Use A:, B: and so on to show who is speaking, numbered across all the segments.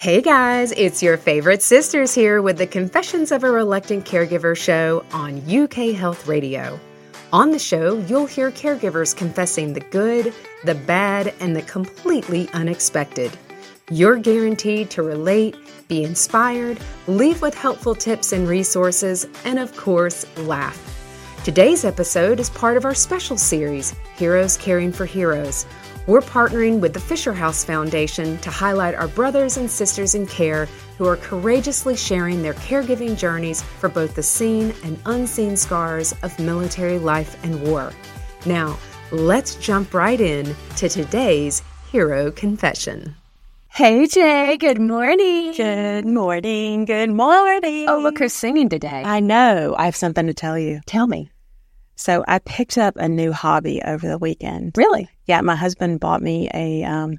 A: Hey guys, it's your favorite sisters here with the Confessions of a Reluctant Caregiver show on UK Health Radio. On the show, you'll hear caregivers confessing the good, the bad, and the completely unexpected. You're guaranteed to relate, be inspired, leave with helpful tips and resources, and of course, laugh. Today's episode is part of our special series, Heroes Caring for Heroes. We're partnering with the Fisher House Foundation to highlight our brothers and sisters in care who are courageously sharing their caregiving journeys for both the seen and unseen scars of military life and war. Now, let's jump right in to today's Hero Confession.
B: Hey, Jay. Good morning.
C: Good morning. Good morning.
B: Oh, look who's singing today.
C: I know. I have something to tell you.
B: Tell me.
C: So I picked up a new hobby over the weekend.
B: Really?
C: Yeah, my husband bought me a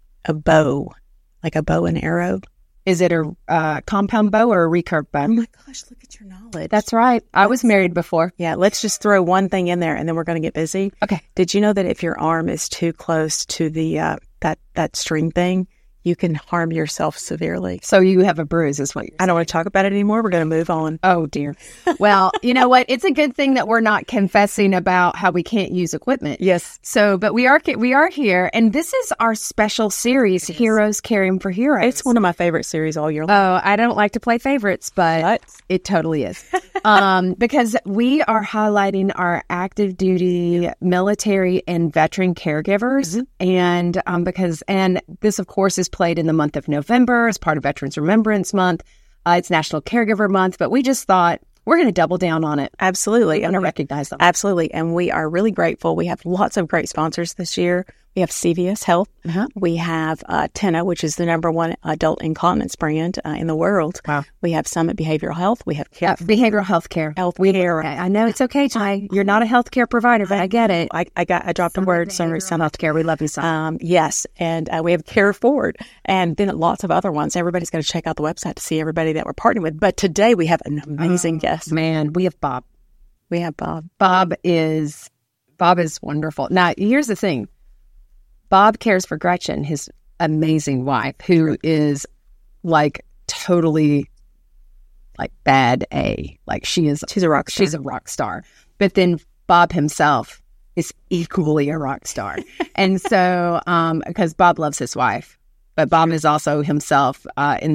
C: bow, like a bow and arrow.
B: Is it a compound bow or a recurve bow?
C: Oh my gosh, look at your knowledge.
B: That's right. I was married before.
C: Yeah, let's just throw one thing in there and then we're going to get busy.
B: Okay.
C: Did you know that if your arm is too close to the that string thing, you can harm yourself severely?
B: So you have a bruise is what you're saying.
C: I don't want to talk about it anymore. We're going to move on.
B: Oh, dear. Well, you know what? It's a good thing that we're not confessing about how we can't use equipment.
C: Yes.
B: So, but we are here, and this is our special series, Heroes Caring for Heroes.
C: It's one of my favorite series all year long.
B: Oh, I don't like to play favorites, but it totally is. Because we are highlighting our active duty military and veteran caregivers. Mm-hmm. And this, of course, is played in the month of November as part of Veterans Remembrance Month. It's National Caregiver Month, but we just thought we're going to double down on it.
C: Absolutely.
B: We want to recognize them.
C: Absolutely. And we are really grateful. We have lots of great sponsors this year. We have CVS Health.
B: Uh-huh.
C: We have Tena, which is the #1 adult incontinence brand in the world.
B: Wow.
C: We have Summit Behavioral Health. We have
B: behavioral health care. I know it's okay, Ty. You're not a healthcare provider, but I get it.
C: I dropped a word. Sorry,
B: Some healthcare. We love you, son.
C: Yes. And we have Care Forward and then lots of other ones. Everybody's got to check out the website to see everybody that we're partnering with. But today we have an amazing guest.
B: Man, we have Bob.
C: We have Bob.
B: Bob is wonderful. Now, here's the thing. Bob cares for Gretchen, his amazing wife, who is like totally like bad A. Like she's a rock star. She's a rock star. But then Bob himself is equally a rock star. And so, because Bob loves his wife, but Bob is also himself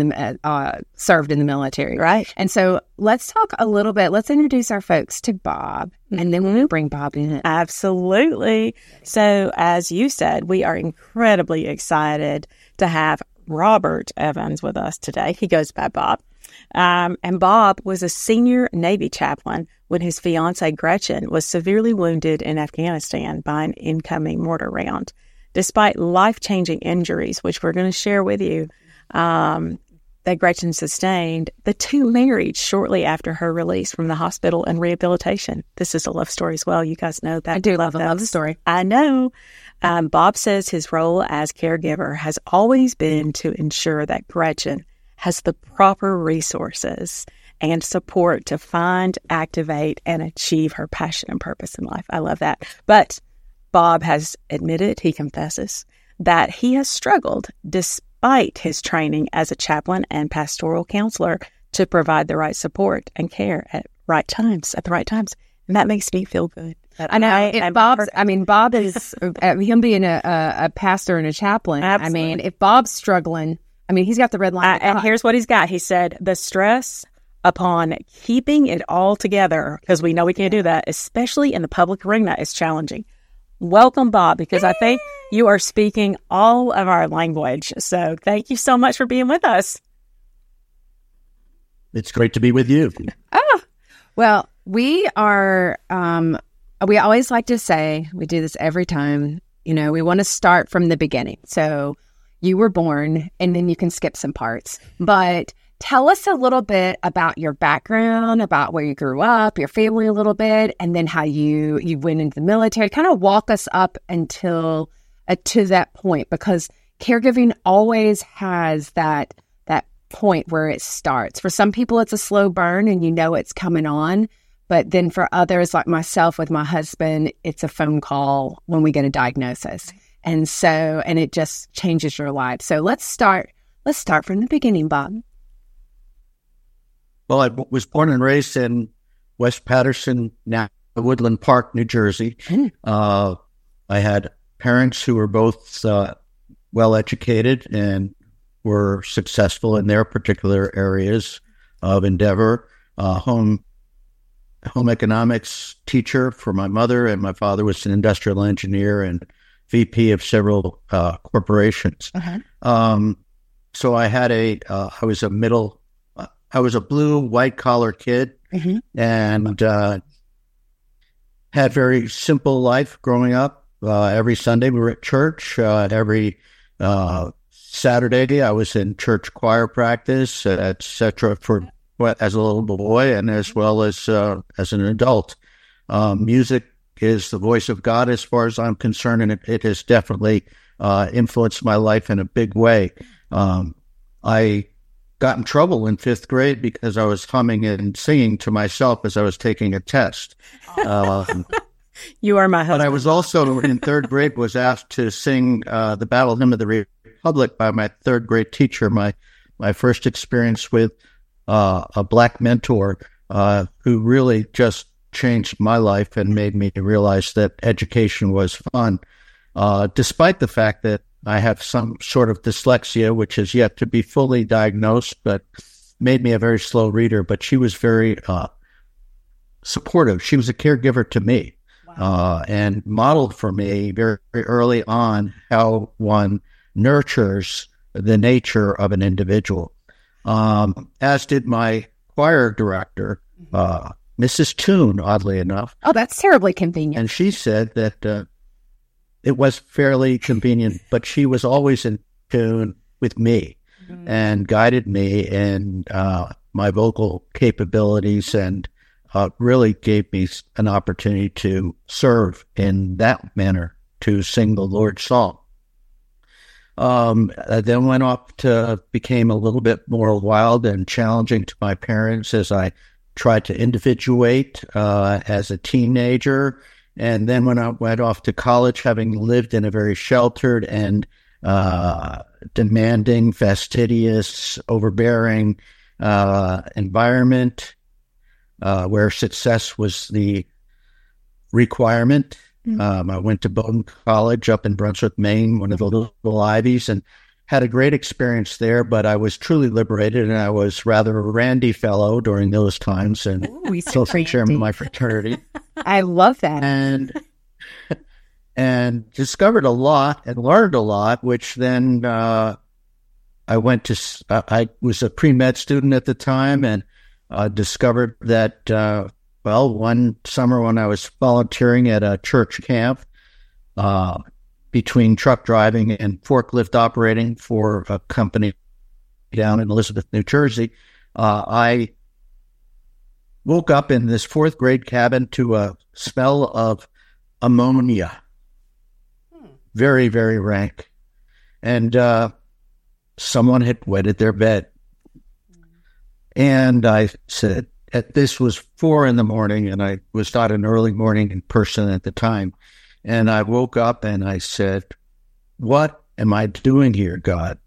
B: served in the military.
C: Right.
B: And so let's talk a little bit. Let's introduce our folks to Bob, and then we'll bring Bob in.
C: Absolutely. So as you said, we are incredibly excited to have Robert Evans with us today. He goes by Bob. And Bob was a senior Navy chaplain when his fiancée Gretchen was severely wounded in Afghanistan by an incoming mortar round. Despite life-changing injuries, which we're going to share with you, that Gretchen sustained, the two married shortly after her release from the hospital and rehabilitation. This is a love story as well. You guys know that.
B: I do love the story.
C: I know. Bob says his role as caregiver has always been to ensure that Gretchen has the proper resources and support to find, activate, and achieve her passion and purpose in life. I love that. But Bob has admitted, he confesses, that he has struggled despite his training as a chaplain and pastoral counselor to provide the right support and care at the right times. And that makes me feel good.
B: I know. Bob is, him being a pastor and a chaplain.
C: Absolutely.
B: I mean, if Bob's struggling, he's got the red line.
C: And here's what he's got. He said, the stress upon keeping it all together, because we know we can't do that, especially in the public arena, is challenging. Welcome, Bob, because I think you are speaking all of our language. So thank you so much for being with us.
D: It's great to be with you.
B: Well, we are, we always like to say, we do this every time, we want to start from the beginning. So you were born, and then you can skip some parts. But tell us a little bit about your background, about where you grew up, your family a little bit, and then how you went into the military. Kind of walk us up until to that point, because caregiving always has that point where it starts. For some people, it's a slow burn, and it's coming on. But then for others, like myself with my husband, it's a phone call when we get a diagnosis. And it just changes your life. So let's start Let's start from the beginning, Bob.
D: Well, I was born and raised in West Patterson, now Woodland Park, New Jersey. I had parents who were both well-educated and were successful in their particular areas of endeavor. Home economics teacher for my mother, and my father was an industrial engineer and VP of several corporations. So I was a blue, white-collar kid, and had very simple life growing up. Every Sunday we were at church. Every Saturday I was in church choir practice, etc. As a little boy and as well as an adult. Music is the voice of God as far as I'm concerned, and it has definitely influenced my life in a big way. I got in trouble in 5th grade because I was humming and singing to myself as I was taking a test.
C: You are my husband.
D: But I was also in 3rd grade was asked to sing the Battle Hymn of the Republic by my 3rd grade teacher. My first experience with a black mentor who really just changed my life and made me realize that education was fun, despite the fact that I have some sort of dyslexia, which is yet to be fully diagnosed, but made me a very slow reader. But she was very supportive. She was a caregiver to me. Wow. And modeled for me very, very early on how one nurtures the nature of an individual. As did my choir director, Mrs. Toon, oddly enough.
B: Oh, that's terribly convenient.
D: And she said that it was fairly convenient, but she was always in tune with me and guided me in my vocal capabilities and really gave me an opportunity to serve in that manner, to sing the Lord's song. I then went off to became a little bit more wild and challenging to my parents as I tried to individuate as a teenager. And then when I went off to college, having lived in a very sheltered and demanding, fastidious, overbearing environment where success was the requirement. I went to Bowdoin College up in Brunswick, Maine, one of the little Ivies, and had a great experience there, but I was truly liberated, and I was rather a randy fellow during those times, and social chairman of my fraternity.
B: I love that.
D: And discovered a lot and learned a lot, which then I was a pre-med student at the time, and discovered that one summer when I was volunteering at a church camp, between truck driving and forklift operating for a company down in Elizabeth, New Jersey, I woke up in this 4th grade cabin to a smell of ammonia. Very, very rank. And someone had wetted their bed. And I said, this was 4 a.m, and I was not an early morning person at the time. And I woke up and I said, what am I doing here, God?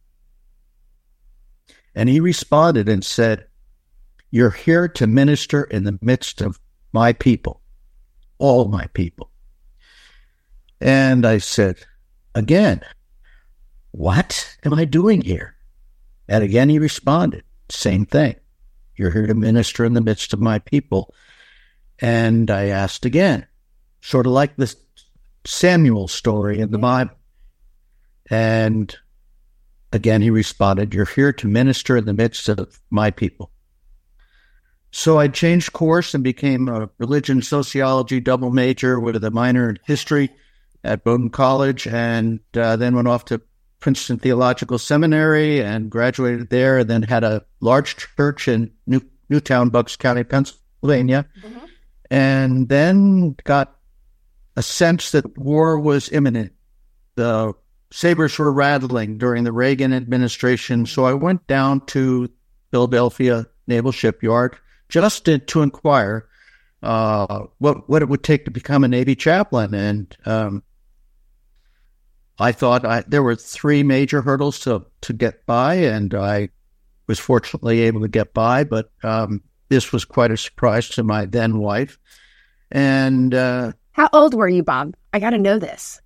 D: And he responded and said, you're here to minister in the midst of my people, all my people. And I said, again, what am I doing here? And again, he responded, same thing. You're here to minister in the midst of my people. And I asked again, sort of like this Samuel story in the Bible. And again, he responded, you're here to minister in the midst of my people. So I changed course and became a religion sociology double major with a minor in history at Bowdoin College, and then went off to Princeton Theological Seminary and graduated there, and then had a large church in Newtown, Bucks County, Pennsylvania, and then got a sense that war was imminent. The sabers were rattling during the Reagan administration, so I went down to Philadelphia Naval Shipyard just to inquire what it would take to become a Navy chaplain, and I thought there were 3 major hurdles to get by, and I was fortunately able to get by, but this was quite a surprise to my then wife. And
B: how old were you, Bob? I got to know this.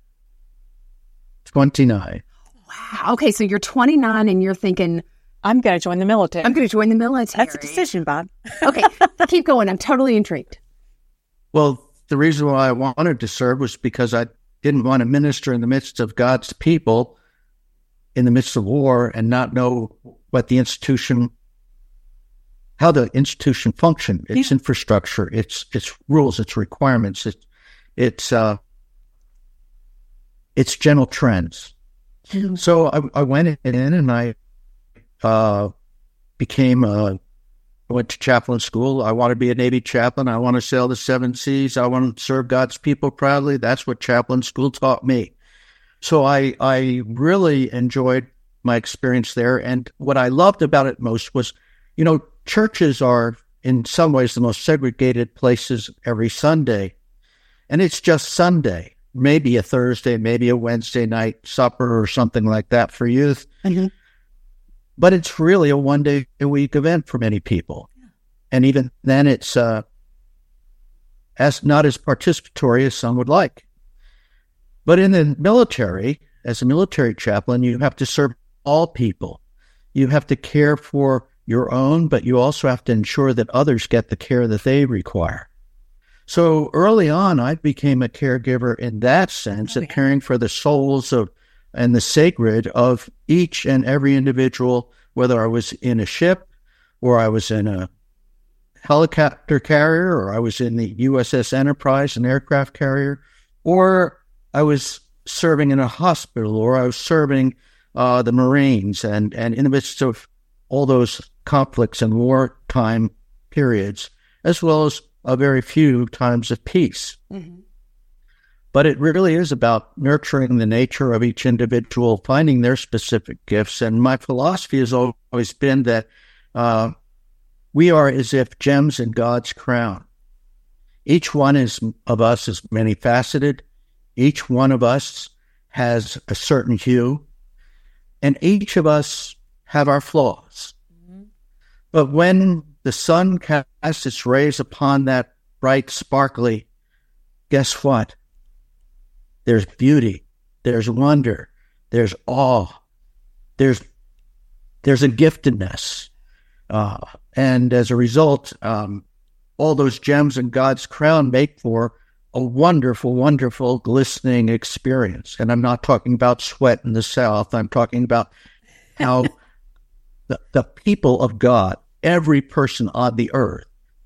D: 29.
B: Wow. Okay, so you're 29 and you're thinking,
C: I'm going to join the military.
B: I'm going to join the military.
C: That's a decision, Bob.
B: Okay, keep going. I'm totally intrigued.
D: Well, the reason why I wanted to serve was because I didn't want to minister in the midst of God's people in the midst of war and not know what the institution, how the institution functioned, its infrastructure, its rules, its requirements, its general trends. So I went in and I went to chaplain school. I want to be a Navy chaplain. I want to sail the 7 seas. I want to serve God's people proudly. That's what chaplain school taught me. So I really enjoyed my experience there. And what I loved about it most was, churches are in some ways the most segregated places every Sunday. And it's just Sunday, maybe a Thursday, maybe a Wednesday night supper or something like that for youth. Mm-hmm. But it's really a 1-day-a-week event for many people. And even then it's not as participatory as some would like. But in the military, as a military chaplain, you have to serve all people. You have to care for your own, but you also have to ensure that others get the care that they require. So early on, I became a caregiver in that sense of caring for the souls and the sacred of each and every individual, whether I was in a ship or I was in a helicopter carrier or I was in the USS Enterprise, an aircraft carrier, or I was serving in a hospital or I was serving the Marines and in the midst of all those conflicts and wartime periods, as well as a very few times of peace. Mm-hmm. But it really is about nurturing the nature of each individual, finding their specific gifts. And my philosophy has always been that we are as if gems in God's crown. Each one of us is many-faceted. Each one of us has a certain hue. And each of us have our flaws. Mm-hmm. But when the sun casts its rays upon that bright, sparkly, guess what? There's beauty, there's wonder, there's awe, there's a giftedness. And as a result, all those gems in God's crown make for a wonderful, wonderful, glistening experience. And I'm not talking about sweat in the South. I'm talking about how the people of God, every person on the earth,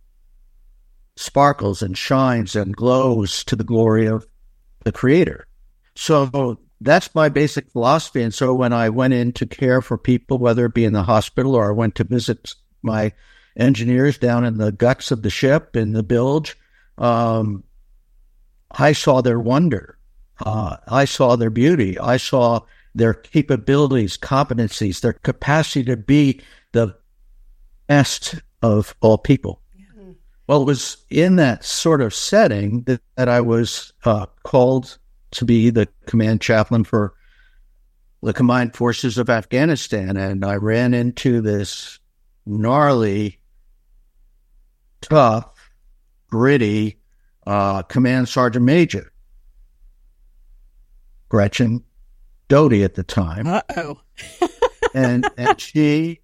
D: sparkles and shines and glows to the glory of the Creator. So that's my basic philosophy. And so when I went in to care for people, whether it be in the hospital or I went to visit my engineers down in the guts of the ship in the bilge, I saw their wonder. I saw their beauty. I saw their capabilities, competencies, their capacity to be the best of all people. Well, it was in that sort of setting that I was called to be the command chaplain for the Combined Forces of Afghanistan. And I ran into this gnarly, tough, gritty Command Sergeant Major, Gretchen Doty at the time.
C: Uh-oh.
D: and she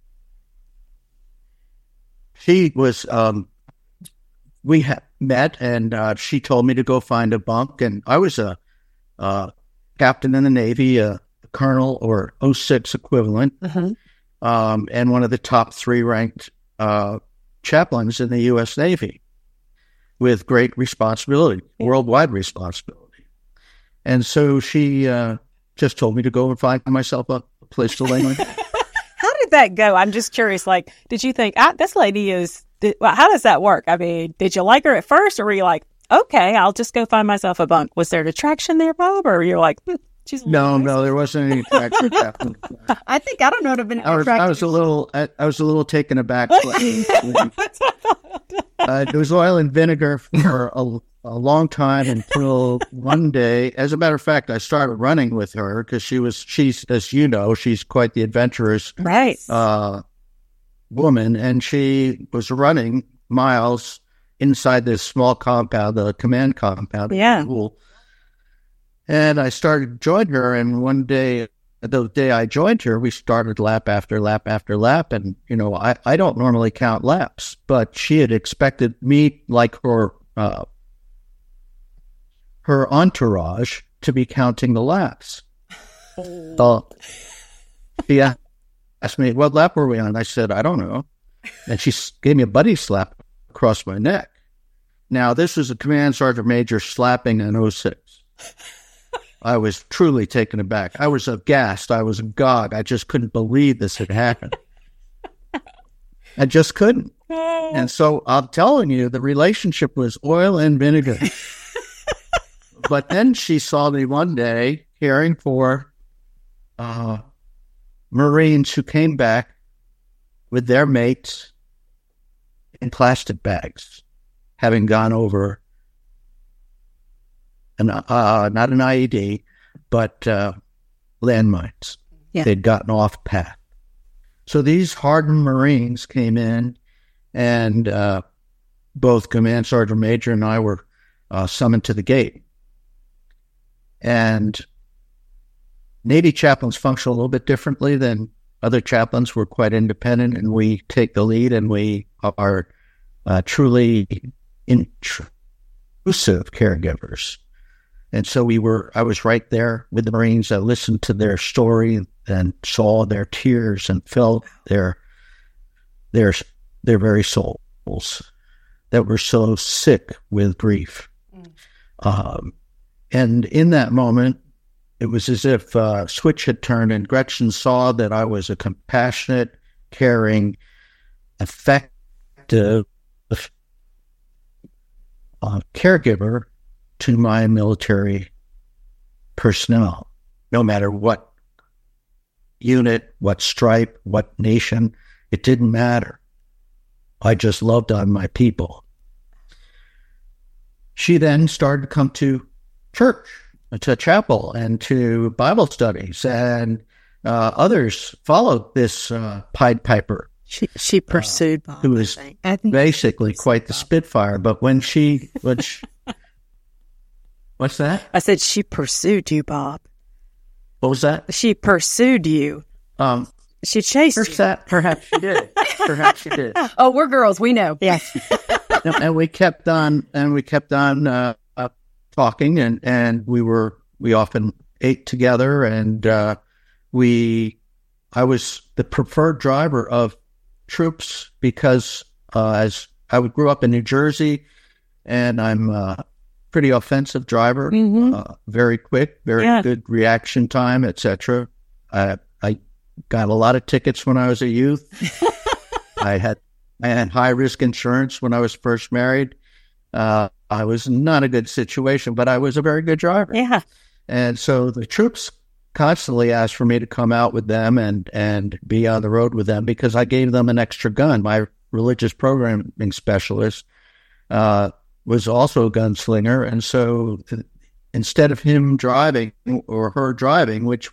D: was... we met, and she told me to go find a bunk, and I was a captain in the Navy, a colonel or 06 equivalent, and one of the top 3 ranked chaplains in the U.S. Navy with great responsibility, worldwide responsibility. And so she just told me to go and find myself a place to lay my head.
C: How did that go? I'm just curious, did you think, this lady is... how does that work? I mean, did you like her at first, or were you like, okay, I'll just go find myself a bunk? Was there an attraction there, Bob, or you're like, she's
D: no, there wasn't any attraction.
B: I think I don't know. It would have been attraction.
D: I was a little taken aback. It was oil and vinegar for a long time until one day. As a matter of fact, I started running with her because she's, as you know, she's quite the adventurous
C: Right.
D: woman, and she was running miles inside this small compound, the command compound.
C: Yeah.
D: School. And I started to join her, and one day, the day I joined her, we started lap after lap after lap, and, you know, I don't normally count laps, but she had expected me, like her entourage, to be counting the laps. So she asked me, what lap were we on? I said, I don't know. And she gave me a buddy slap across my neck. Now, this was a command sergeant major slapping an 06. I was truly taken aback. I was aghast. I was agog. I just couldn't believe this had happened. I just couldn't. And so I'm telling you, the relationship was oil and vinegar. But then she saw me one day caring for Marines who came back with their mates in plastic bags, having gone over not an IED, but landmines.
B: Yeah.
D: They'd gotten off path. So these hardened Marines came in, and both Command Sergeant Major and I were summoned to the gate. And Navy chaplains function a little bit differently than other chaplains. We're quite independent, and we take the lead, and we are truly intrusive caregivers. And so I was right there with the Marines. I listened to their story and saw their tears and felt their very souls that were so sick with grief. And in that moment, it was as if a switch had turned, and Gretchen saw that I was a compassionate, caring, effective caregiver to my military personnel, no matter what unit, what stripe, what nation. It didn't matter. I just loved on my people. She then started to come to church, to chapel, and to Bible studies, and others followed this Pied Piper.
C: She pursued Bob,
D: who was
B: I think
D: basically quite the Spitfire. But when what's that?
C: I said she pursued you, Bob.
D: What was that?
C: She pursued you. She chased you.
D: Perhaps she did. Perhaps she did.
B: Oh, we're girls. We know.
C: Yes.
D: And we kept on talking, and we often ate together, and I was the preferred driver of troops because as I grew up in New Jersey, and I'm a pretty offensive driver, very quick, very good reaction time, etc. I got a lot of tickets when I was a youth. I had high risk insurance when I was first married. I was not a good situation, but I was a very good driver.
C: Yeah.
D: And so the troops constantly asked for me to come out with them and be on the road with them because I gave them an extra gun. My religious programming specialist was also a gunslinger. And so instead of him driving or her driving, which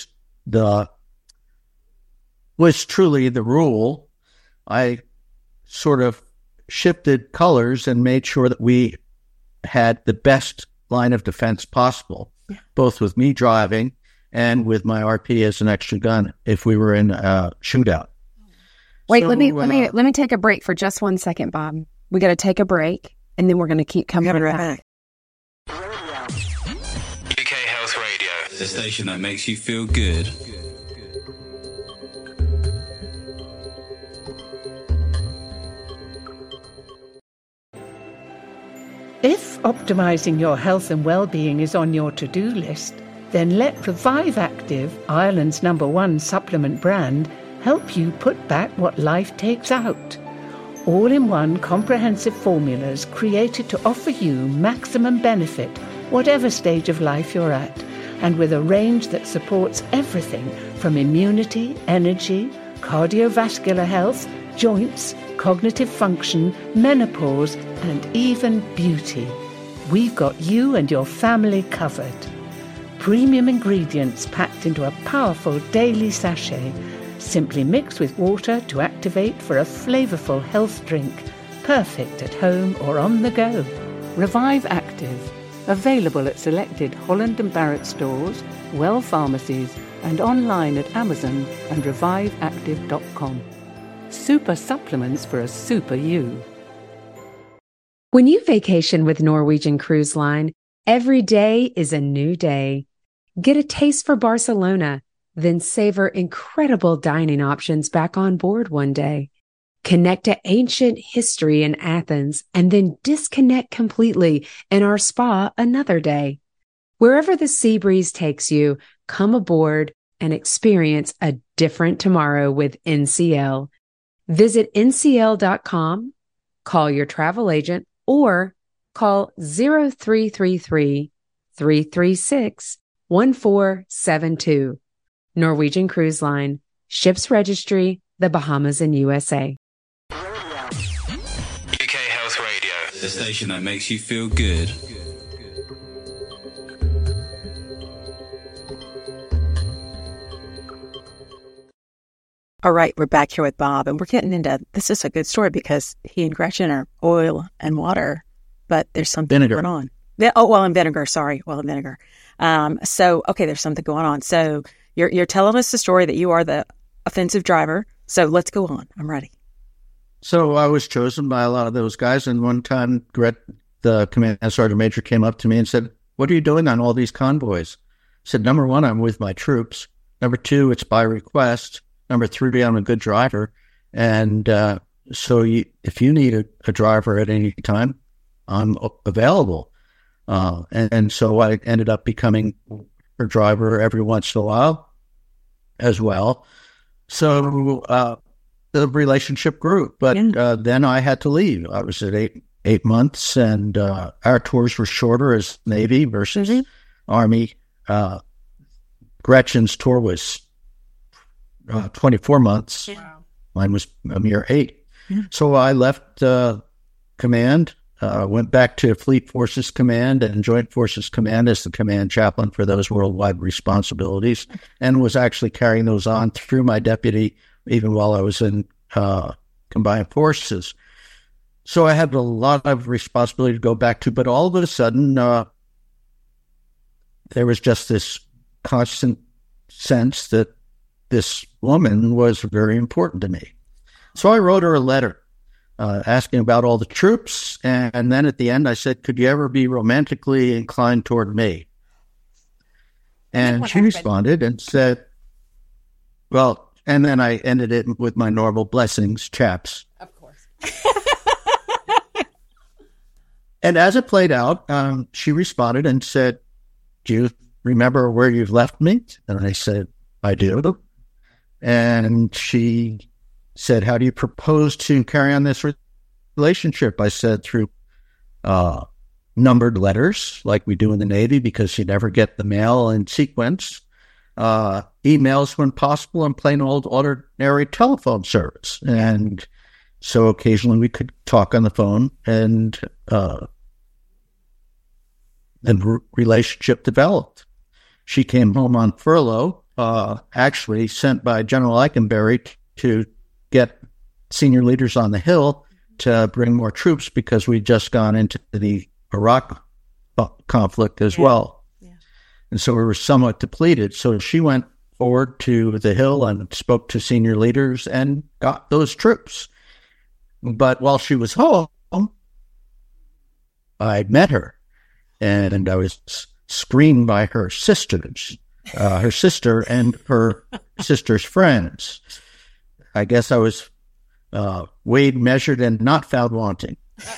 D: was truly the rule, I sort of shifted colors and made sure that we had the best line of defense possible, both with me driving and with my RP as an extra gun if we were in a shootout.
B: Wait, let me take a break for just 1 second, Bob. We got to take a break, and then we're going to keep coming right back.
E: UK Health Radio, the station that makes you feel good.
F: If optimising your health and well-being is on your to-do list, then let Revive Active, Ireland's #1 supplement brand, help you put back what life takes out. All-in-one comprehensive formulas created to offer you maximum benefit, whatever stage of life you're at, and with a range that supports everything from immunity, energy, cardiovascular health, joints, cognitive function, menopause, and even beauty. we've got you and your family covered. Premium ingredients packed into a powerful daily sachet, simply mix with water to activate for a flavourful health drink, perfect at home or on the go. Revive Active, available at selected Holland & Barrett stores, Well pharmacies, and online at Amazon and reviveactive.com. Super supplements for a super you.
A: When you vacation with Norwegian Cruise Line, every day is a new day. Get a taste for Barcelona, then savor incredible dining options back on board one day. Connect to ancient history in Athens and then disconnect completely in our spa another day. Wherever the sea breeze takes you, come aboard and experience a different tomorrow with NCL. Visit ncl.com, call your travel agent, or call 0333-336-1472. Norwegian Cruise Line. Ships registry, the Bahamas and USA.
E: UK Health Radio, the station that makes you feel good.
C: All right, we're back here with Bob, and we're getting into, this is a good story because he and Gretchen are oil and water, but there's something
D: Vinegar.
C: going on. Oil and vinegar, sorry, oil and vinegar. Okay, there's something going on. So you're telling us the story that you are the offensive driver. So let's go on. I'm ready.
D: So I was chosen by a lot of those guys, and one time the command sergeant major came up to me and said, "What are you doing on all these convoys?" I said, "Number one, I'm with my troops. Number two, it's by request. Number three, I'm a good driver. And if you need a driver at any time, I'm available." And so I ended up becoming a driver every once in a while as well. So the relationship grew. But then I had to leave. I was at eight months, and our tours were shorter as Navy versus Army. Gretchen's tour was 24 months. Wow. Mine was a mere 8. Yeah. So I left command, went back to Fleet Forces Command and Joint Forces Command as the command chaplain for those worldwide responsibilities, and was actually carrying those on through my deputy even while I was in combined forces. So I had a lot of responsibility to go back to, but all of a sudden there was just this constant sense that this woman was very important to me. So I wrote her a letter asking about all the troops. And then at the end, I said, "Could you ever be romantically inclined toward me?" And she responded and said, "Well," and then I ended it with my normal blessings, chaps.
B: Of course.
D: And as it played out, she responded and said, "Do you remember where you've left me?" And I said, "I do." And she said, "How do you propose to carry on this relationship?" I said, "Through numbered letters like we do in the Navy, because you never get the mail in sequence, emails when possible, and plain old ordinary telephone service." And so occasionally we could talk on the phone, and relationship developed. She came home on furlough, actually sent by General Eikenberry to get senior leaders on the Hill to bring more troops, because we'd just gone into the Iraq conflict as well. Yeah. And so we were somewhat depleted. So she went forward to the Hill and spoke to senior leaders and got those troops. But while she was home, I met her, and I was screened by her sisters. Her sister and her sister's friends. I guess I was weighed, measured, and not found wanting.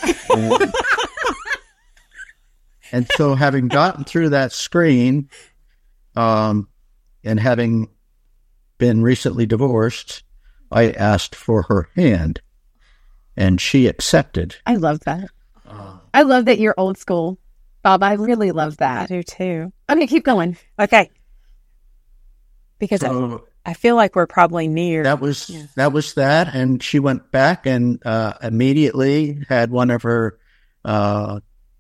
D: And so having gotten through that screen, and having been recently divorced, I asked for her hand, and she accepted.
B: I love that. I love that you're old school, Bob. I really love that.
C: I do too.
B: Okay, keep going.
C: Okay. Because I feel like we're probably near.
D: That was that, and she went back and immediately had one of her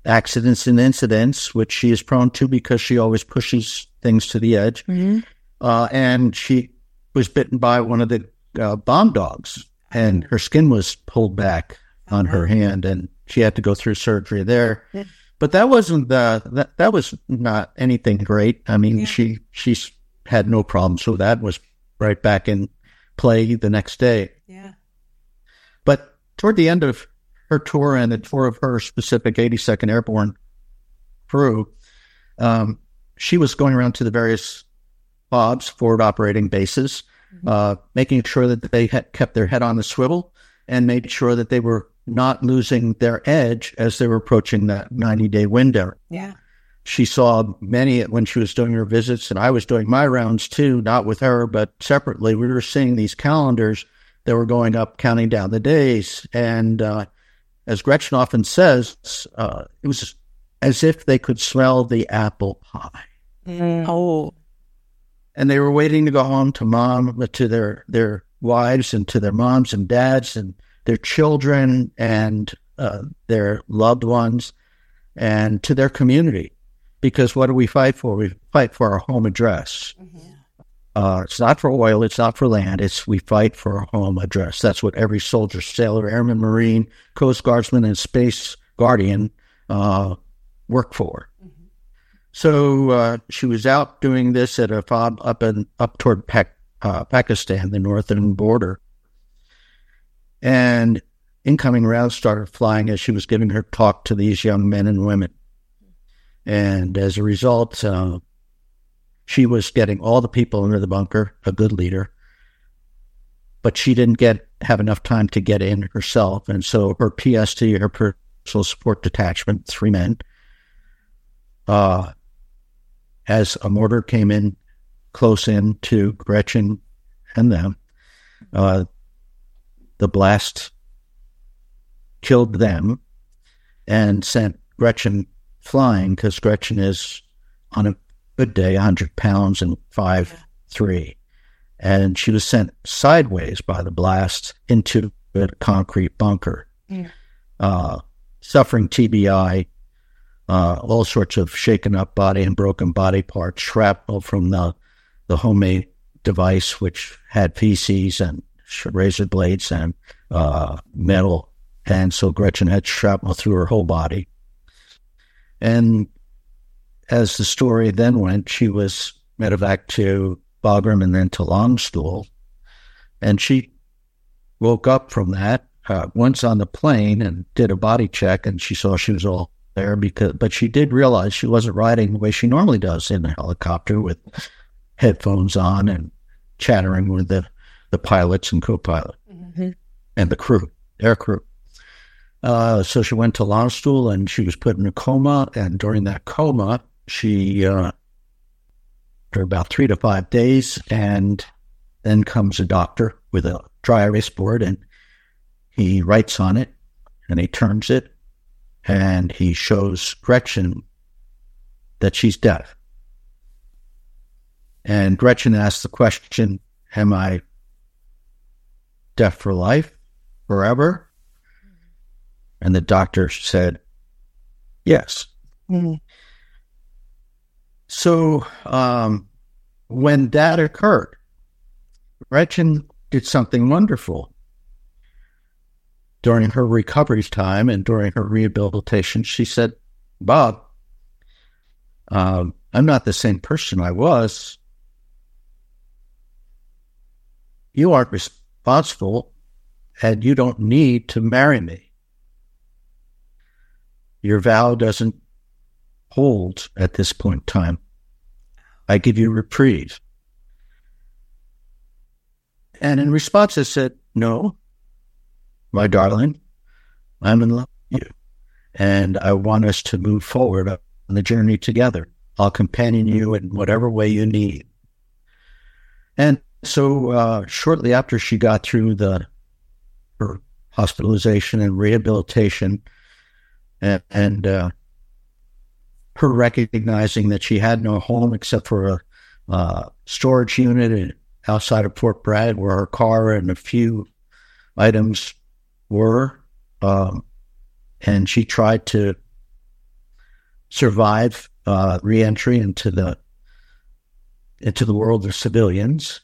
D: accidents and incidents, which she is prone to because she always pushes things to the edge. And she was bitten by one of the bomb dogs, and her skin was pulled back on her hand, and she had to go through surgery there. But that wasn't that was not anything great. I mean, she's had no problems with that. Was right back in play the next day.
C: Yeah.
D: But toward the end of her tour and the tour of her specific 82nd Airborne crew, she was going around to the various FOBs, forward operating bases, making sure that they had kept their head on the swivel and made sure that they were not losing their edge as they were approaching that 90-day window.
C: Yeah.
D: She saw many when she was doing her visits, and I was doing my rounds too, not with her, but separately. We were seeing these calendars that were going up, counting down the days. And as Gretchen often says, it was as if they could smell the apple pie.
C: Oh.
D: And they were waiting to go home to mom, to their wives and to their moms and dads and their children and their loved ones and to their community. Because what do we fight for? We fight for our home address. It's not for oil. It's not for land. We fight for our home address. That's what every soldier, sailor, airman, Marine, Coast Guardsman, and Space Guardian work for. So she was out doing this at a FOB up toward Pakistan, the northern border. And incoming rounds started flying as she was giving her talk to these young men and women. And as a result, she was getting all the people into the bunker, a good leader, but she didn't have enough time to get in herself. And so her PST, her personal support detachment, 3 men, as a mortar came in close in to Gretchen and them, the blast killed them and sent Gretchen flying, because Gretchen is, on a good day, 100 pounds and 5'3". And she was sent sideways by the blast into a concrete bunker, suffering TBI, all sorts of shaken up body and broken body parts, shrapnel from the homemade device, which had feces and razor blades and metal. And so Gretchen had shrapnel through her whole body. And as the story then went, she was medevaced to Bagram and then to Longstool. And she woke up from that once on the plane and did a body check, and she saw she was all there, but she did realize she wasn't riding the way she normally does in a helicopter with headphones on and chattering with the pilots and co-pilot and the crew, air crew. So she went to Longstool and she was put in a coma. And during that coma, she, for about 3 to 5 days, and then comes a doctor with a dry erase board, and he writes on it and he turns it and he shows Gretchen that she's deaf. And Gretchen asked the question, am I deaf for life, forever? And the doctor said, yes. So when that occurred, Gretchen did something wonderful. During her recovery time and during her rehabilitation, she said, Bob, I'm not the same person I was. You aren't responsible, and you don't need to marry me. Your vow doesn't hold at this point in time. I give you reprieve. And in response, I said, no, my darling, I'm in love with you, and I want us to move forward on the journey together. I'll companion you in whatever way you need. And so shortly after she got through her hospitalization and rehabilitation, and her recognizing that she had no home except for a storage unit outside of Fort Bragg, where her car and a few items were, and she tried to survive re-entry into the world of civilians.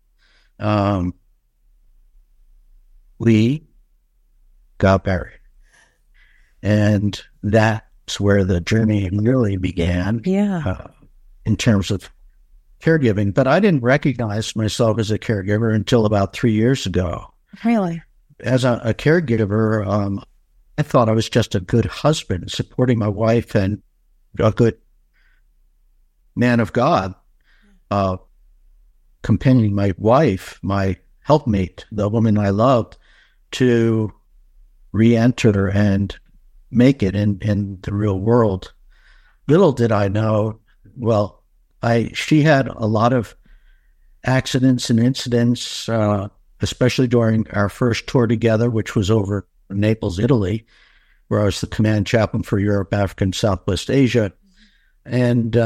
D: We got married, and that's where the journey really began.
C: Yeah.
D: In terms of caregiving, but I didn't recognize myself as a caregiver until about 3 years ago.
C: Really?
D: As a caregiver, I thought I was just a good husband, supporting my wife, and a good man of God, accompanying my wife, my helpmate, the woman I loved, to re-enter and make it in the real world. Little did I know, she had a lot of accidents and incidents, especially during our first tour together, which was over in Naples, Italy, where I was the command chaplain for Europe, Africa, and Southwest Asia. And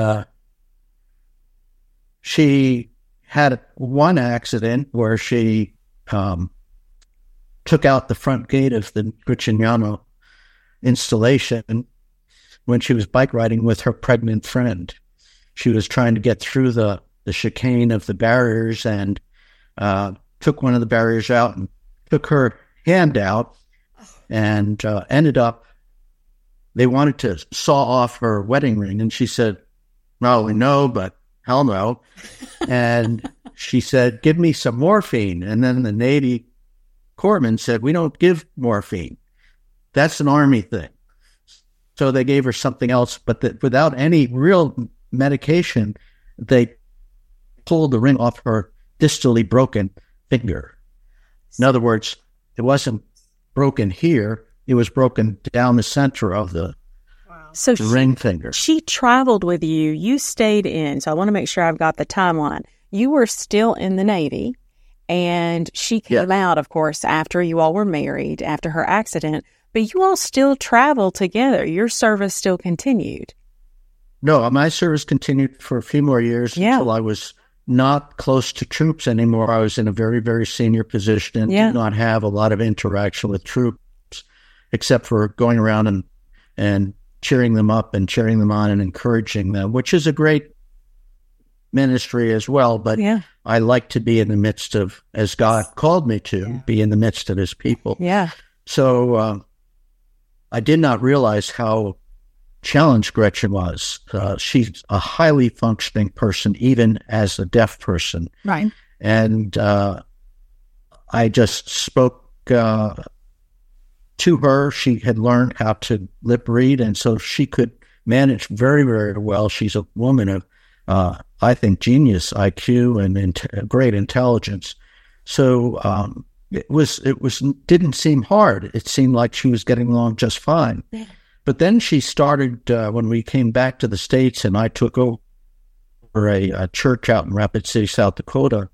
D: she had one accident where she took out the front gate of the Gricignano installation when she was bike riding with her pregnant friend. She was trying to get through the chicane of the barriers and took one of the barriers out and took her hand out and ended up, they wanted to saw off her wedding ring. And she said, "Well, we know, but hell no." And she said, "Give me some morphine." And then the Navy corpsman said, "We don't give morphine. That's an Army thing." So they gave her something else, but without any real medication, they pulled the ring off her distally broken finger. In other words, it wasn't broken here, it was broken down the center of the ring finger.
C: She traveled with you. You stayed in. So I want to make sure I've got the timeline. You were still in the Navy, and she came out, of course, after you all were married, after her accident, but you all still traveled together. Your service still continued.
D: No, my service continued for a few more years until I was not close to troops anymore. I was in a very, very senior position and did not have a lot of interaction with troops, except for going around and cheering them up and cheering them on and encouraging them, which is a great ministry as well. But I like to be in the midst of, as God called me to, be in the midst of his people.
C: Yeah.
D: So I did not realize how challenged Gretchen was. She's a highly functioning person, even as a deaf person.
B: Right.
D: And I just spoke to her. She had learned how to lip read, and so she could manage very, very well. She's a woman of, I think, genius IQ and great intelligence. So it didn't seem hard. It seemed like she was getting along just fine. Yeah. But then she started, when we came back to the States and I took over a church out in Rapid City, South Dakota,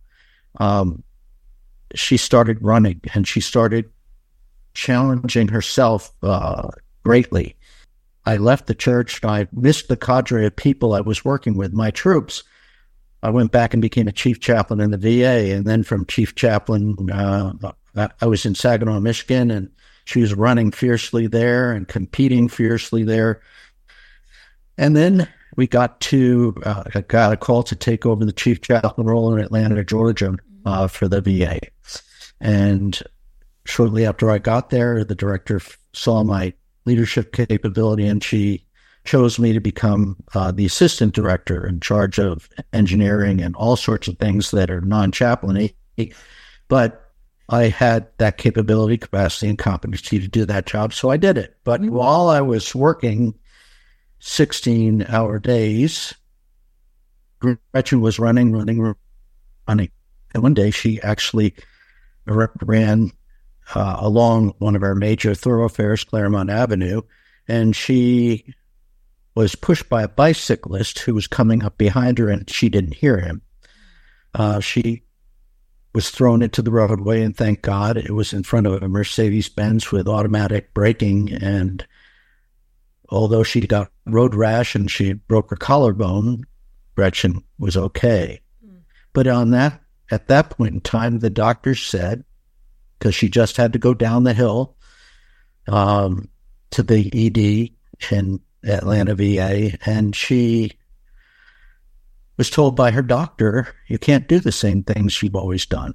D: she started running and she started challenging herself greatly. I left the church and I missed the cadre of people I was working with, my troops. I went back and became a chief chaplain in the VA. And then from chief chaplain, I was in Saginaw, Michigan, and she was running fiercely there and competing fiercely there. And then we got a call to take over the chief chaplain role in Atlanta, Georgia, for the VA. And shortly after I got there, the director saw my leadership capability, and she chose me to become the assistant director in charge of engineering and all sorts of things that are non-chaplain-y. But I had that capability, capacity, and competency to do that job, so I did it. But while I was working 16-hour days, Gretchen was running. And one day she actually ran along one of our major thoroughfares, Claremont Avenue, and she was pushed by a bicyclist who was coming up behind her, and she didn't hear him. She was thrown into the roadway, and thank God it was in front of a Mercedes-Benz with automatic braking. And although she got road rash and she broke her collarbone, Gretchen was okay. But at that point in time, the doctors said, because she just had to go down the hill to the ED, and Atlanta VA, and she was told by her doctor, you can't do the same things you've always done.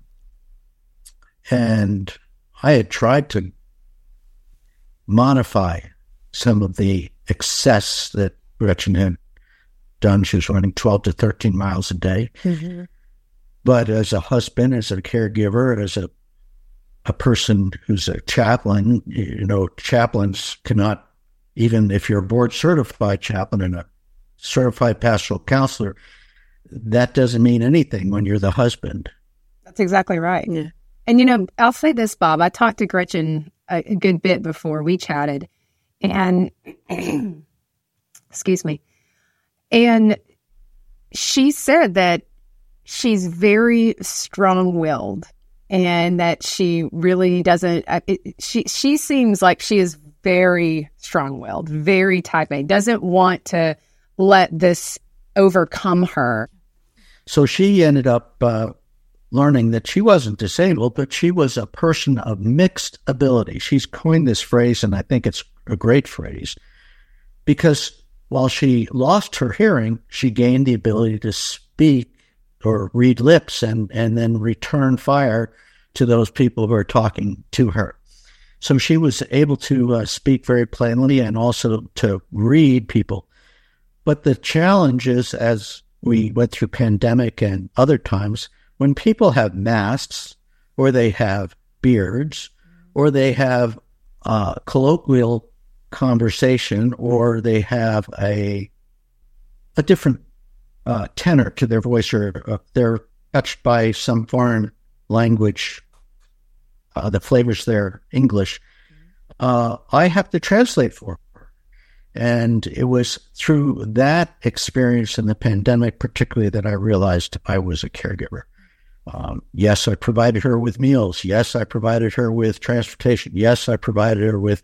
D: And I had tried to modify some of the excess that Gretchen had done. She was running 12 to 13 miles a day. Mm-hmm. But as a husband, as a caregiver, as a person who's a chaplain, chaplains cannot, even if you're a board certified chaplain and a certified pastoral counselor, that doesn't mean anything when you're the husband.
B: That's exactly right. Yeah. And, I'll say this, Bob. I talked to Gretchen a good bit before we chatted. And, excuse me. And she said that she's very strong-willed and that she really doesn't, she seems like she is very strong-willed, very type A, doesn't want to let this overcome her.
D: So she ended up learning that she wasn't disabled, but she was a person of mixed ability. She's coined this phrase, and I think it's a great phrase, because while she lost her hearing, she gained the ability to speak or read lips and then return fire to those people who are talking to her. So she was able to speak very plainly and also to read people. But the challenge is, as we went through pandemic and other times, when people have masks or they have beards or they have colloquial conversation or they have a different tenor to their voice, or they're touched by some foreign language that flavors their English, I have to translate for her. And it was through that experience in the pandemic, particularly, that I realized I was a caregiver. Yes, I provided her with meals. Yes, I provided her with transportation. Yes, I provided her with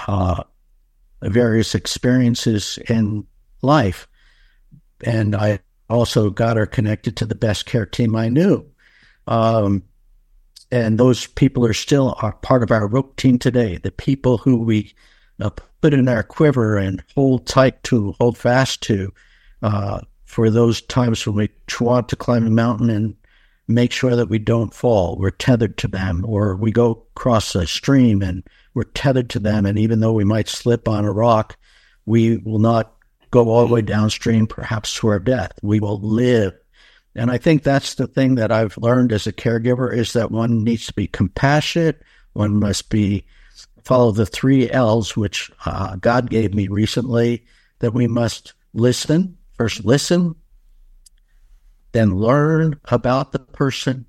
D: various experiences in life. And I also got her connected to the best care team I knew. And those people are still part of our rope team today. The people who we put in our quiver and hold fast to for those times when we want to climb a mountain and make sure that we don't fall. We're tethered to them, or we go across a stream and we're tethered to them. And even though we might slip on a rock, we will not go all the way downstream, perhaps to our death. We will live. And I think that's the thing that I've learned as a caregiver, is that one needs to be compassionate. One must follow the 3 L's, which God gave me recently, that we must listen. First, listen, then learn about the person,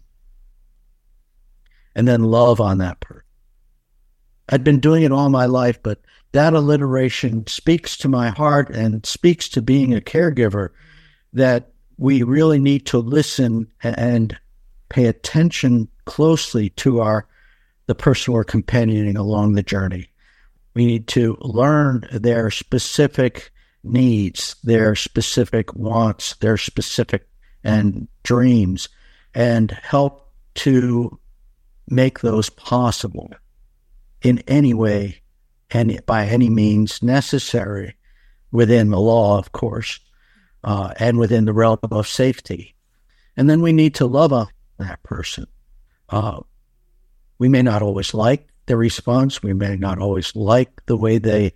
D: and then love on that person. I'd been doing it all my life, but that alliteration speaks to my heart and speaks to being a caregiver, that we really need to listen and pay attention closely to the person we're companioning along the journey. We need to learn their specific needs, their specific wants, their specific and dreams, and help to make those possible in any way and by any means necessary, within the law, of course, and within the realm of safety. And then we need to love that person. We may not always like their response. We may not always like the way they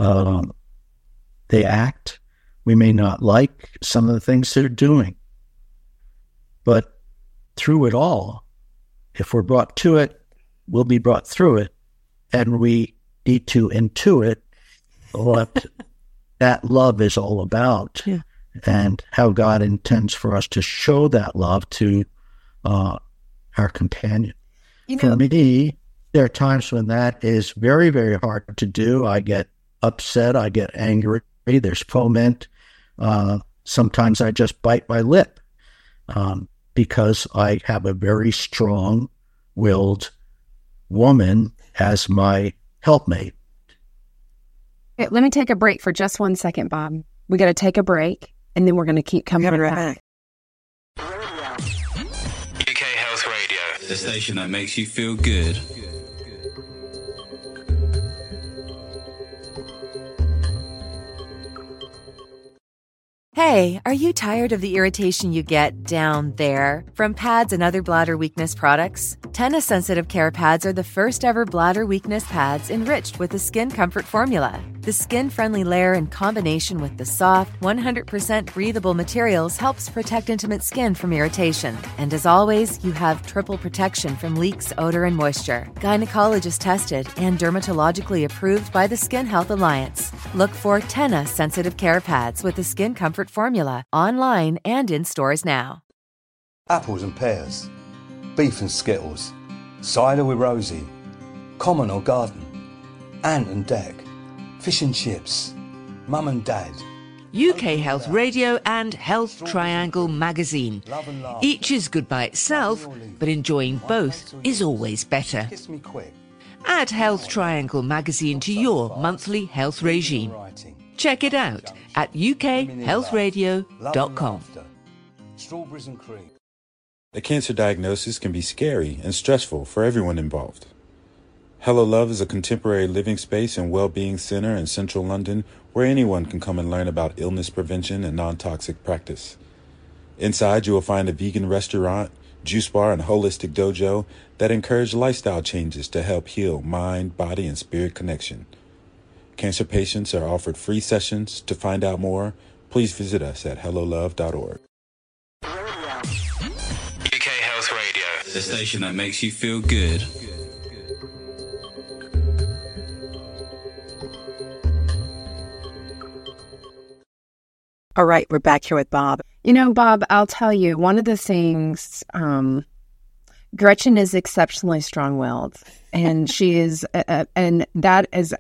D: act. We may not like some of the things they're doing. But through it all, if we're brought to it, we'll be brought through it. And we need to intuit what that love is all about, and how God intends for us to show that love to our companion. For me, there are times when that is very, very hard to do. I get upset. I get angry. There's foment. Sometimes I just bite my lip because I have a very strong-willed woman as my helpmate.
B: Okay, let me take a break for just 1 second, Bob. We got to take a break, and then we're going to keep coming right back.
E: UK Health Radio, the station that makes you feel good.
G: Hey, are you tired of the irritation you get down there from pads and other bladder weakness products? Tena Sensitive Care Pads are the first ever bladder weakness pads enriched with the Skin Comfort formula. The skin-friendly layer in combination with the soft, 100% breathable materials helps protect intimate skin from irritation. And as always, you have triple protection from leaks, odor, and moisture. Gynecologist tested and dermatologically approved by the Skin Health Alliance. Look for Tena Sensitive Care Pads with the Skin Comfort formula online and in stores now.
H: Apples and pears, beef and skittles, cider with Rosie, common or garden, ant and deck, fish and chips, mum and dad.
I: UK Health Radio and Health Triangle magazine. Each is good by itself, but enjoying both is always better.
H: Kiss me quick.
I: Add Health Triangle magazine to your monthly health regime. Check it out at ukhealthradio.com.
H: Strawberries and cream.
E: A cancer diagnosis can be scary and stressful for everyone involved. Hello Love is a contemporary living space and well-being center in central London where anyone can come and learn about illness prevention and non-toxic practice. Inside, you will find a vegan restaurant, juice bar, and holistic dojo that encourage lifestyle changes to help heal mind, body, and spirit connection. Cancer patients are offered free sessions. To find out more, please visit us at hellolove.org. UK Health Radio, the station that makes you feel good.
C: All right, we're back here with Bob.
B: You know, Bob, I'll tell you, one of the things, Gretchen is exceptionally strong-willed, and she is, and that is,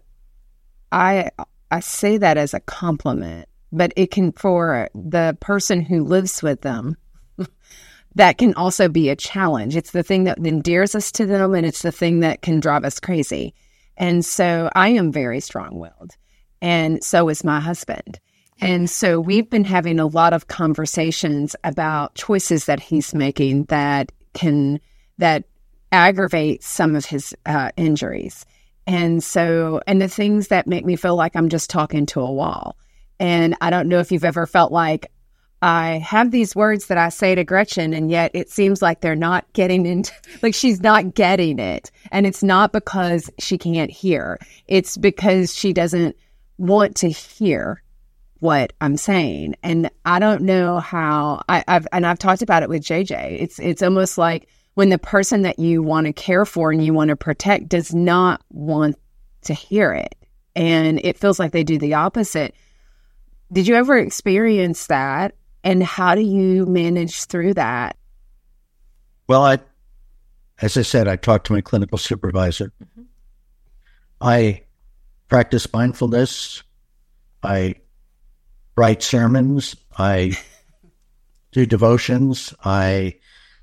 B: I say that as a compliment, but it can, for the person who lives with them, that can also be a challenge. It's the thing that endears us to them, and it's the thing that can drive us crazy. And so I am very strong-willed, and so is my husband. And so we've been having a lot of conversations about choices that he's making that aggravate some of his injuries. And the things that make me feel like I'm just talking to a wall. And I don't know if you've ever felt like I have these words that I say to Gretchen, and yet it seems like they're not getting into, like she's not getting it. And it's not because she can't hear. It's because she doesn't want to hear what I'm saying. And I don't know how I've talked about it with JJ. It's almost like when the person that you want to care for and you want to protect does not want to hear it. And it feels like they do the opposite. Did you ever experience that? And how do you manage through that?
D: Well, as I said, I talked to my clinical supervisor. Mm-hmm. I practice mindfulness. I write sermons. I do devotions. I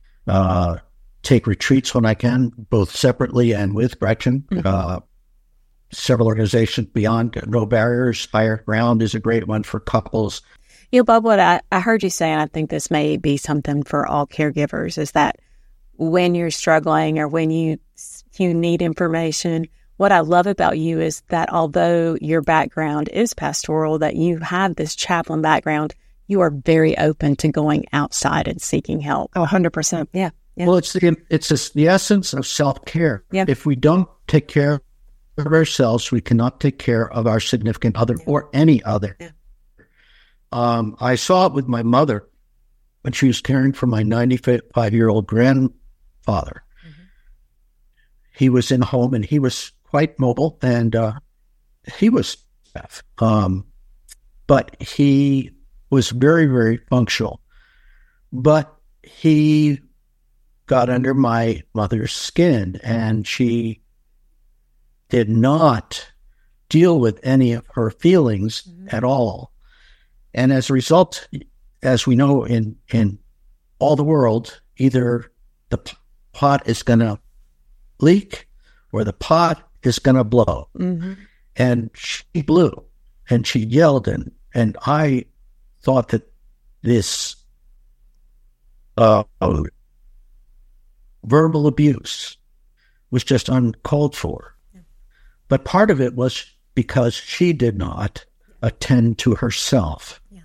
D: take retreats when I can, both separately and with Gretchen. Mm-hmm. Several organizations, Beyond No Barriers, Higher Ground is a great one for couples.
C: You know, Bob, what I heard you say, and I think this may be something for all caregivers, is that when you're struggling or when you need information, what I love about you is that although your background is pastoral, that you have this chaplain background, you are very open to going outside and seeking help.
B: Oh, 100%.
C: Yeah.
D: Well, it's the essence of self-care.
C: Yeah.
D: If we don't take care of ourselves, we cannot take care of our significant other or any other.
C: Yeah.
D: I saw it with my mother when she was caring for my 95-year-old grandfather. Mm-hmm. He was in home and he was quite mobile and he was deaf. But he was very, very functional. But he got under my mother's skin and she did not deal with any of her feelings mm-hmm. at all. And as a result, as we know in all the world, either the pot is going to leak or the pot is going to blow. Mm-hmm. And she blew and she yelled. And I thought that this verbal abuse was just uncalled for. Yeah. But part of it was because she did not attend to herself. Yeah.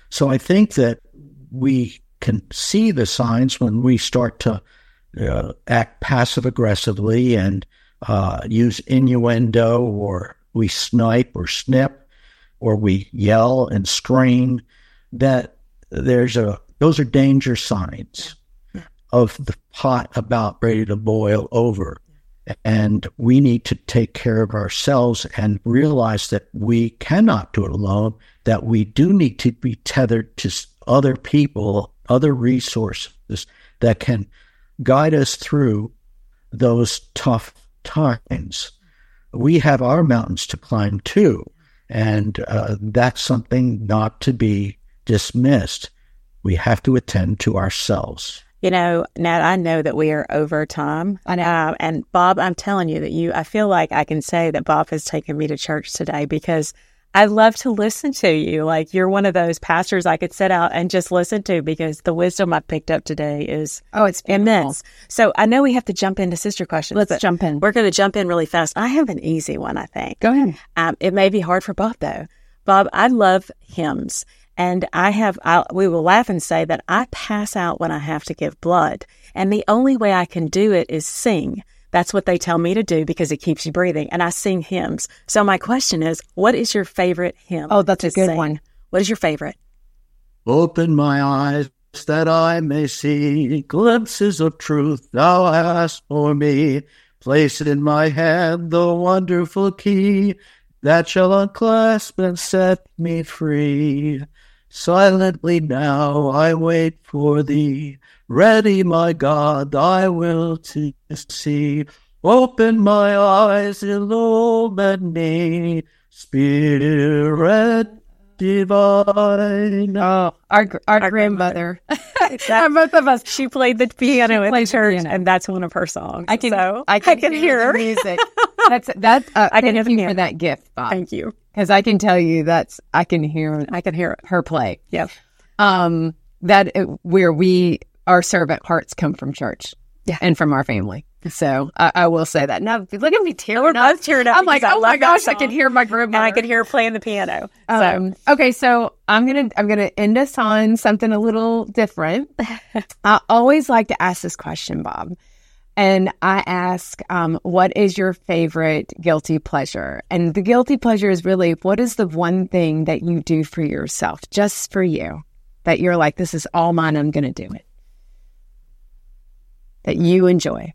D: So I think that we can see the signs when we start to act passive aggressively and use innuendo, or we snipe or snip, or we yell and scream, that those are danger signs of the pot about ready to boil over. And we need to take care of ourselves and realize that we cannot do it alone, that we do need to be tethered to other people, other resources that can guide us through those tough times. We have our mountains to climb too, and that's something not to be dismissed. We have to attend to ourselves.
C: You know, Nat, I know that we are over time.
B: I know.
C: And Bob, I'm telling you that I feel like I can say that Bob has taken me to church today, because I love to listen to you. Like, you're one of those pastors I could sit out and just listen to, because the wisdom I picked up today is
B: it's
C: immense. So I know we have to jump into sister questions.
B: Let's jump in.
C: We're going to jump in really fast. I have an easy one, I think.
B: Go ahead.
C: It may be hard for Bob, though. Bob, I love hymns. And we will laugh and say that I pass out when I have to give blood. And the only way I can do it is sing. That's what they tell me to do, because it keeps you breathing. And I sing hymns. So my question is, what is your favorite hymn?
B: Oh, that's a good one.
C: What is your favorite?
D: Open my eyes that I may see glimpses of truth thou hast for me. Place in my hand the wonderful key that shall unclasp and set me free. Silently now I wait for thee. Ready, my God, thy will to see. Open my eyes, illumine me. Spirit divine.
B: Oh, our grandmother. Both of us.
C: She played the piano in the church, and that's one of her songs. I can hear her
B: music. That's I can hear for that gift, Bob.
C: Thank you.
B: Because I can tell you I can hear her play.
C: Yeah.
B: Where our servant hearts come from church, and from our family. So I will say that. Now look at me tearing up.
C: I'm tearing up.
B: I'm like, oh my gosh, I can hear my grandmother.
C: And I can hear her playing the piano.
B: Okay, so I'm gonna end us on something a little different. I always like to ask this question, Bob. And I ask, what is your favorite guilty pleasure? And the guilty pleasure is really, what is the one thing that you do for yourself, just for you, that you're like, this is all mine, I'm going to do it, that you enjoy?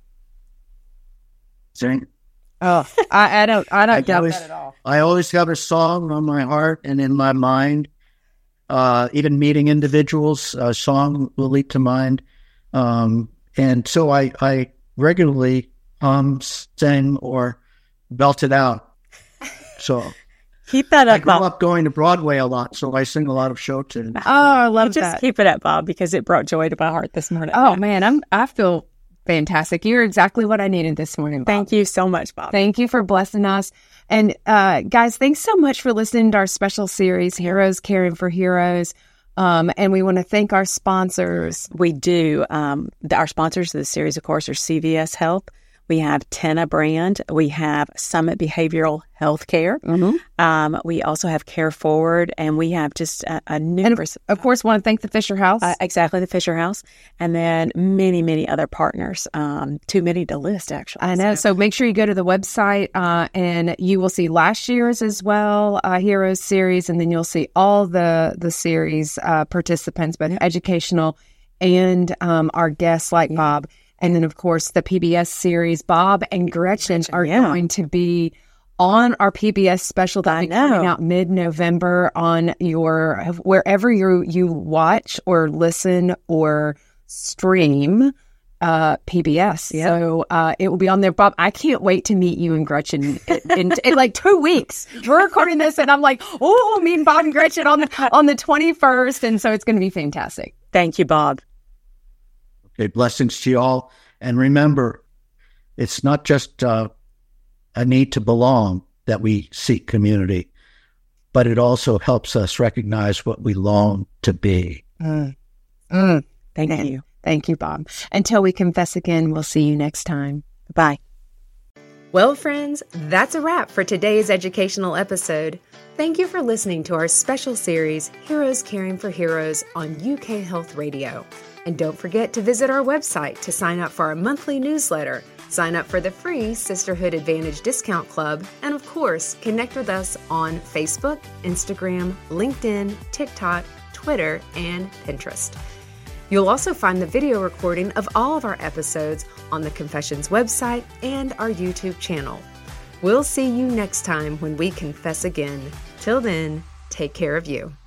D: Sing.
B: Oh, I don't doubt that at all.
D: I always have a song on my heart and in my mind. Even meeting individuals, a song will leap to mind. And so I regularly sing or belt it out. So
C: keep that up,
D: I grew up going to Broadway a lot, so I sing a lot of show tunes.
B: Oh, I love that.
C: Just keep it up, Bob, because it brought joy to my heart this morning.
B: Oh, man, I feel fantastic. You're exactly what I needed this morning, Bob.
C: Thank you so much, Bob.
B: Thank you for blessing us. And guys, thanks so much for listening to our special series, Heroes Caring for Heroes. And we want to thank our sponsors.
C: We do. Our sponsors of the series, of course, are CVS Health. We have Tenna Brand. We have Summit Behavioral Healthcare. Mm-hmm. We also have Care Forward, and we have just a numerous.
B: And of course, want to thank the Fisher House.
C: Exactly, the Fisher House, and then many, many other partners. Too many to list, actually.
B: I know. So make sure you go to the website, and you will see last year's as well, Heroes series, and then you'll see all the series participants, both educational and our guests like Bob. And then, of course, the PBS series. Bob and Gretchen are going to be on our PBS special that will be coming out mid-November on wherever you watch or listen or stream PBS. Yep. So it will be on there. Bob, I can't wait to meet you and Gretchen in like 2 weeks. We're recording this, and I'm like, oh, me and Bob and Gretchen on the 21st. And so it's going to be fantastic.
C: Thank you, Bob.
D: Okay, blessings to you all. And remember, it's not just a need to belong that we seek community, but it also helps us recognize what we long to be.
C: Thank you.
B: Thank you, Bob. Until we confess again, we'll see you next time.
C: Bye.
A: Well, friends, that's a wrap for today's educational episode. Thank you for listening to our special series, Heroes Caring for Heroes, on UK Health Radio. And don't forget to visit our website to sign up for our monthly newsletter, sign up for the free Sisterhood Advantage Discount Club, and of course, connect with us on Facebook, Instagram, LinkedIn, TikTok, Twitter, and Pinterest. You'll also find the video recording of all of our episodes on the Confessions website and our YouTube channel. We'll see you next time when we confess again. Till then, take care of you.